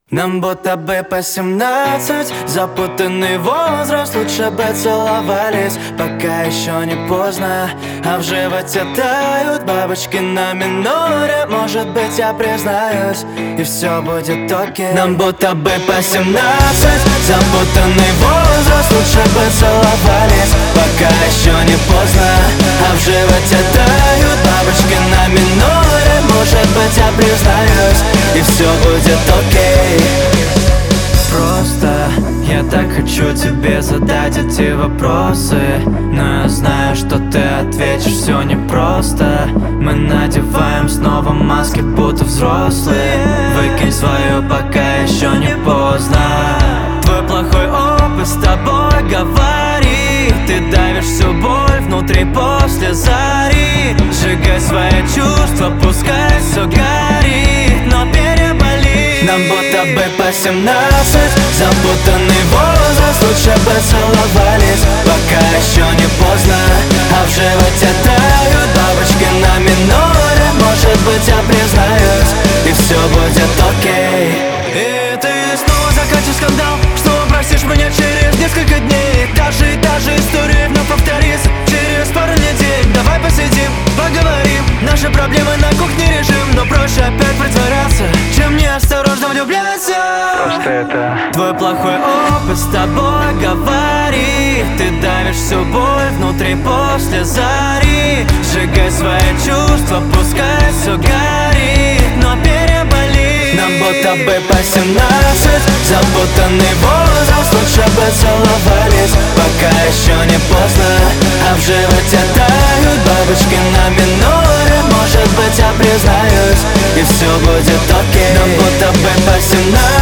Нам будто бы по 17, запутанный возраст. Лучше бы целовались, пока еще не поздно. А в животе тают бабочки на миноре. Может быть, я признаюсь, и все будет окей. Нам будто бы по 17, запутанный возраст. Лучше бы целовались, пока еще не поздно. А в животе тают бабочки на миноре. Может быть, я признаюсь, и все будет окей. Просто я так хочу тебе задать эти вопросы, но я знаю, что ты ответишь все непросто. Мы надеваем снова маски, будто взрослые. Выкинь свою, пока еще не поздно. Твой плохой опыт с тобой говорит. Ты давишь всю боль внутри после зари. Сжигай свои чувства, пускай все горит, но переболи. Нам будто бы по 17, запутанный возраст. Лучше бы целовались, пока еще не поздно. А в животе тают бабочки на миноре. Может быть, я признаюсь, и все будет окей. И ты снова закатишь скандал, снова бросишь меня через несколько дней. Та же история вновь повторится через пару недель. Давай посидим, поговорим. Наши проблемы на кухне решим. Но проще опять притворяться, чем неосторожно влюбляться. Просто это Твой плохой опыт с тобой говорит. Ты давишь всю боль внутри после зари. Сжигай свои чувства, пускай все горит, но переболи. Нам будто бы по 17, запутанный возраст. Лучше бы целовались, пока еще не поздно. А в животе тают бабочки на миноре. Может быть, я признаюсь, и все будет окей. Нам будто бы по 17,